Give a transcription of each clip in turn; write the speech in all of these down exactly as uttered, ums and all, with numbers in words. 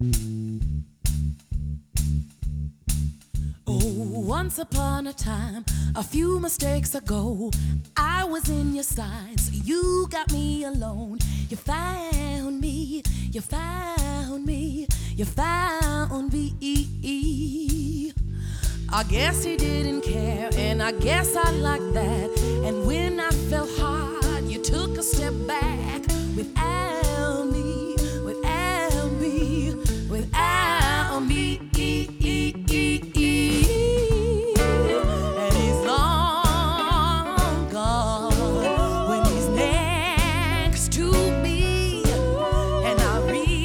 Oh, once upon a time, a few mistakes ago, I was in your sights. You got me alone. You found me, you found me, you found me. I guess he didn't care, and I guess I liked that. And when I fell hard, you took a step back without me, without me, without me. And he's long gone when he's next to me, and I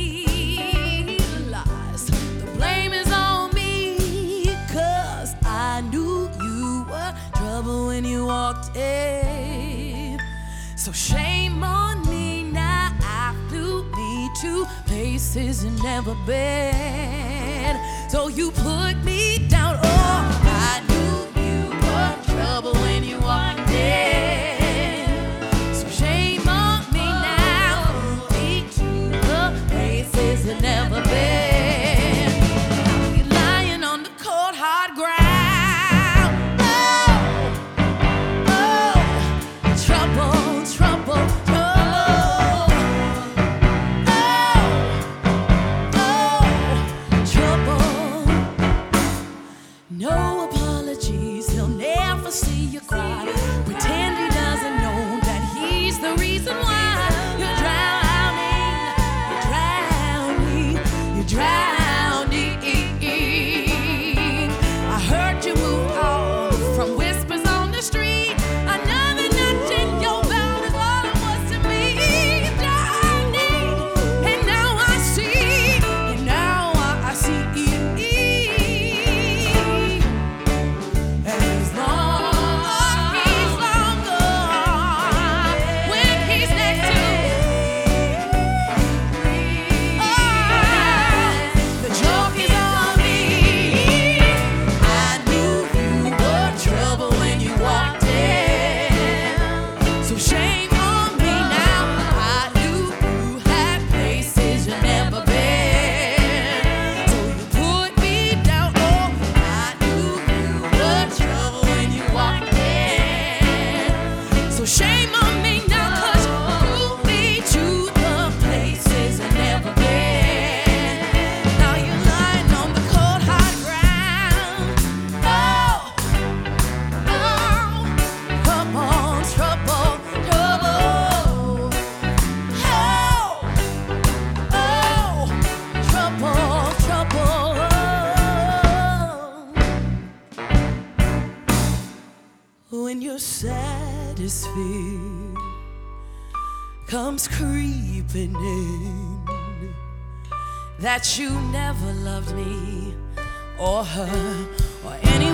realize the blame is on me, 'cause I knew you were trouble when you walked in. So shame on me now, I flew me to places you've never been. So you put me down, oh, I knew you were trouble when you walked in. So shame on me now, put me to the places you've never been. Now you're lying on the cold hard ground. Oh, oh, trouble, trouble, trouble. Oh, oh, trouble. No apologies, he'll never see you cry. Pretend he doesn't know that he's the reason why you're drowning, you're drowning, you're drowning. I heard you move on from whispers on the street. Another notch in your belt is all it was to me. You're drowning, and now I see, and now I see. And he's long, he's long gone when he's next to me. Oh, the joke is on me. I knew you were trouble when you walked in. So shame on me now. I knew you had places you've never been. So you put me down. Oh, I knew you were trouble when you walked in. So shame on me now, 'cause you put me to the places I've never been. Now you're lying on the cold hard ground. Oh, oh, come on, trouble, trouble. Oh, oh, trouble, trouble. When your saddest fear comes creeping in, that you never loved me or her or any